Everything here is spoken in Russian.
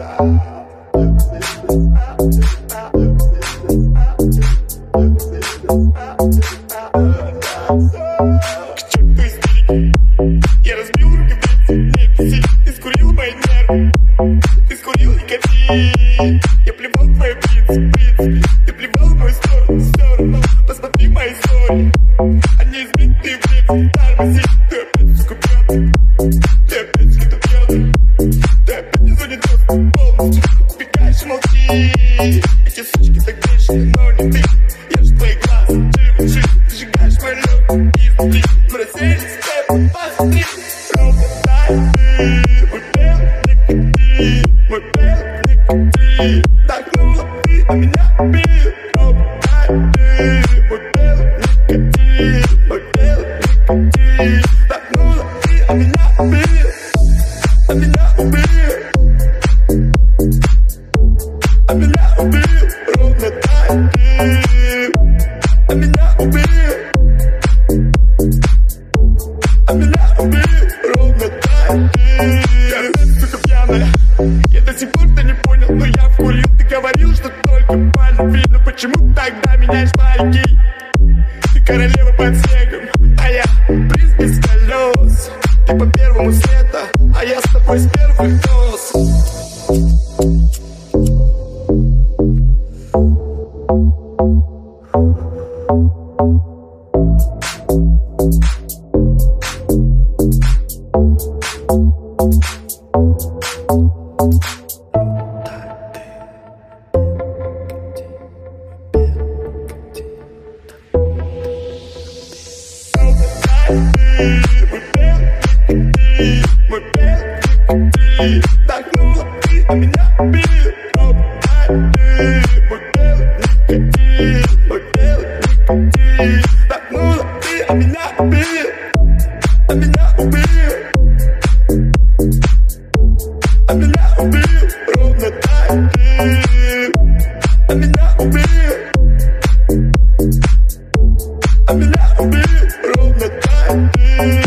Я разбил руки в принципе, ты скурил мои нервы, ты скурил никотин. Я плевал в твой принцип, ты плевал в мою сторону, все равно посмотри мои истории. Они избитые в принципе, тормози, ты опять, сука, пьяный, ты опять что-то пьяный, ты опять не занят полностью, убегаешь и молчи. Эти сучки так грешны, но не ты, я ж твои глаза, живы, ты сжигаешь мой лед изнутри. Мы расселись с тобой, посмотри, ровно так ты, мой белый никотин, мой белый никотин. Вдохнула ты, а меня убил, ровно так ты, мой белый никотин, мой белый никотин. Вдохнула ты, а меня убил, а меня убил, а меня убил, ровно так ты, а меня убил. А меня убил, ровно так ты. Я опять, сука, пьяная. Я до сих пор-то не понял, но я вкурил. Ты говорил, что только по любви, но почему тогда меняешь байки? Ты королева под снегом, а я принц без колес. Ты по первому света, а я с тобой с первых доз. Мой белый никотин, вдохнула ты, а меня убил, ровно так ты. Мой белый никотин, мой белый никотин. Вдохнула ты, а меня убил, а меня убил, а меня убил, ровно так ты. А меня убил, а меня убил, ровно так ты.